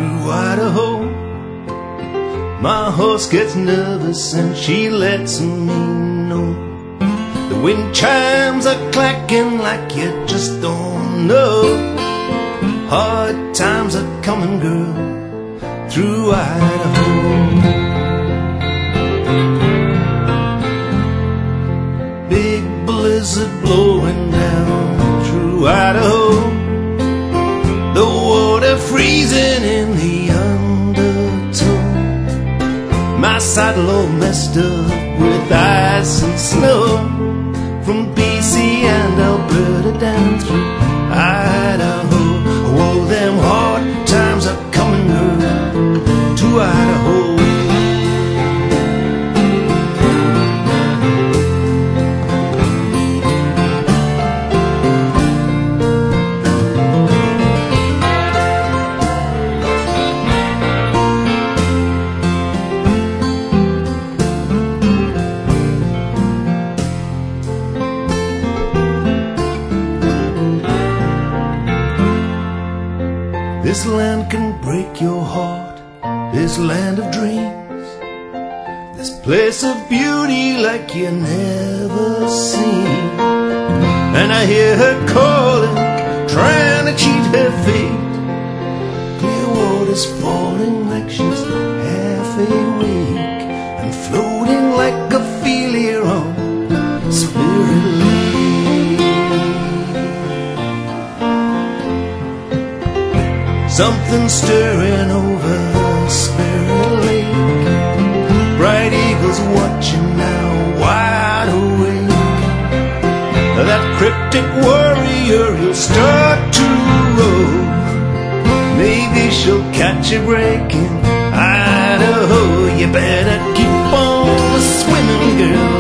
through Idaho. My horse gets nervous and she lets me know. The wind chimes are clacking like you just don't know. Hard times are coming, girl, through Idaho. Big blizzard blowing down through Idaho. The water freezing in the undertow. My saddle all messed up with ice and snow. From BC and Alberta down through Idaho. Oh, them hard times are coming, girl, to Idaho. This land can break your heart, this land of dreams, this place of beauty like you never seen. And I hear her calling, trying to cheat her fate. Clear water's falling like she's half awake, and floating like Ophelia on Spirit Lake. Something stirring over Spirit Lake. Bright eagles watching now, wide awake. That cryptic warrior, he'll start to roll. Maybe she'll catch a break in Idaho. You better keep on swimming, girl,